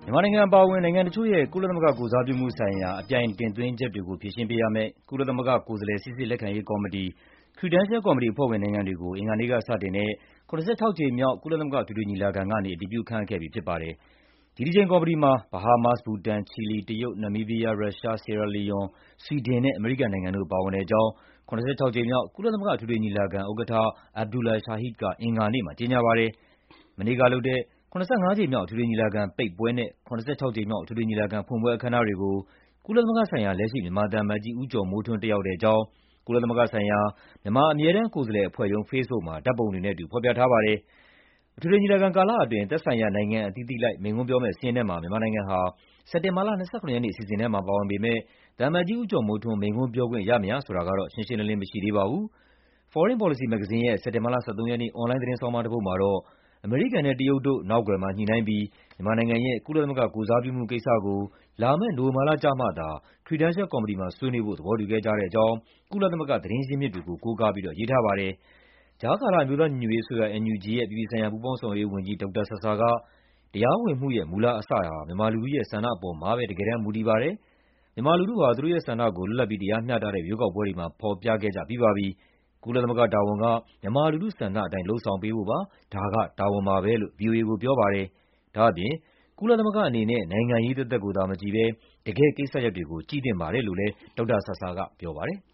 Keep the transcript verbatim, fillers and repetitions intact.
မြန်မာနိုင်ငံအပါအဝင်နိုင်ငံတချို့ရဲ့ကုလသမဂ္ဂကိုယ်စားပြုမှုဆိုင်ရာအပြိုင်တင်သွင်းချက်တွေကိုဖြေရှင်းပေးရမယ့်ကုလသမဂ္ဂကိုယ်စားလှယ်စိစစ်လက်ခံရေးကော်မတီ Credential ကော်မတီအဖွဲ့ဝင်နိုင်ငံတွေကို အင်္ဂါနေ့ကစတင်တဲ့ ၇၆ ကြိမ်မြောက် ကုလသမဂ္ဂအထွေထွေညီလာခံကနေ အတည်ပြုခန့်အပ်ခဲ့ပြီဖြစ်ပါတယ်။ ဒီတကြိမ်ကော်မတီမှာ Bahamas, Bhutan, Chile, တရုတ်၊ နမီးဘီးယား၊ ရုရှား၊ Sierra Leone, ဆွီဒင်နဲ့ အမေရိကန်နိုင်ငံတို့ပါဝင်တဲ့အကြောင်း ၇၆ ကြိမ်မြောက် ကုလသမဂ္ဂအထွေထွေညီလာခံဥက္ကဋ္ဌ Abdullah Shahid က အင်္ဂါနေ့မှာ ကြေညာပါတယ်။ မနေ့ကလုပ်တဲ့ ၇၅ ကြိမ်မြောက် အထွေထွေညီလာခံပိတ်ပွဲနဲ့ ၇၆ ကြိမ်မြောက် အထွေထွေညီလာခံဖွင့်ပွဲအခမ်းအနားတွေကို ကုလသမဂ္ဂဆိုင်ရာ လက်ရှိ မြန်မာသံအမတ်ကြီး ဦးကျော်မိုးထွန်း တက်ရောက်တဲ့အကြောင်း ကုလသမဂ္ဂဆိုင်ရာ မြန်မာအမြဲတမ်းကိုယ်စားလှယ်အဖွဲ့ရုံး ဖေ့စ်ဘုတ်မှာ ဓာတ်ပုံတွေနဲ့အတူ ဖော်ပြထားပါတယ်။ အထွေထွေညီလာခံကာလအတွင်း သက်ဆိုင်ရာနိုင်ငံအသီးသီးအလိုက် မိန့်ခွန်းပြောမယ့်စာရင်းထဲမှာ မြန်မာနိုင်ငံဟာ စက်တင်ဘာလ ၂၇ ရက်နေ့ အစီအစဉ်ထဲမှာ ပါဝင်ပေမယ့် သံအမတ်ကြီး ဦးကျော်မိုးထွန်း မိန့်ခွန်းပြောခွင့်ရမရဆိုတာကတော့ ရှင်းရှင်းလင်းလင်းမရှိသေးပါဘူး။ Foreign Policy မဂ္ဂဇင်းရဲ့ စက်တင်ဘာလ ၁၃ ရက်နေ့ အွန်လိုင်းသတင်းဆောင်းပါးတပုဒ်မှာတော့ အမေရိကန်နဲ့ တရုတ်တို့ နောက်ကွယ်မှာညှိနှိုင်းပြီး မြန်မာနိုင်ငံရဲ့ ကုလသမဂ္ဂကိုယ်စားပြုမှုကိစ္စကို လာမယ့် နိုဝင်ဘာလကျမှသာ Credential ကော်မတီမှာ ဆွေးနွေးဖို့ သဘောတူခဲ့ကြတဲ့အကြောင်း ကုလသမဂ္ဂသတင်းရင်းမြစ်တွေကို ကိုးကားပြီးတော့ ရေးထားပါတယ်။ ကြားကာလ အမျိုးသားညီညွတ်ရေးအစိုးရ အန် ယူ ဂျီ ရဲ့ အပြည်ပြည်ဆိုင်ရာ ပူးပေါင်းဆောင်ရွက်ရေးဝန်ကြီး ဒေါက်တာဆာဆာက တရားဝင်မှုရဲ့ မူလအစဟာ မြန်မာလူထုရဲ့ဆန္ဒအပေါ်မှာပဲ တကယ်တမ်း မူတည်ပါတယ်။ မြန်မာလူထုဟာ သူတို့ရဲ့ဆန္ဒကို လွတ်လပ်ပြီး တရားမျှတတဲ့ ရွေးကောက်ပွဲတွေမှာ ဖော်ပြခဲ့ကြပြီးပါပြီ။ ကုလသမဂ္ဂတာဝန်က မြန်မာလူထုဆန္ဒအတိုင်း လုပ်ဆောင်ပေးဖို့ပါ။ ဒါက တာဝန်ပါပဲလို့ ဗွီအိုအေကိုပြောပါတယ်။ ဒါ့အပြင် ကုလသမဂ္ဂအနေနဲ့ နိုင်ငံရေးသက်သက်ကိုသာမကြည့်ဘဲ တကယ့်ကိစ္စရပ်တွေကို ကြည့်သင့်ပါတယ်လို့လည်း ဒေါက်တာဆာဆာကပြောပါတယ်။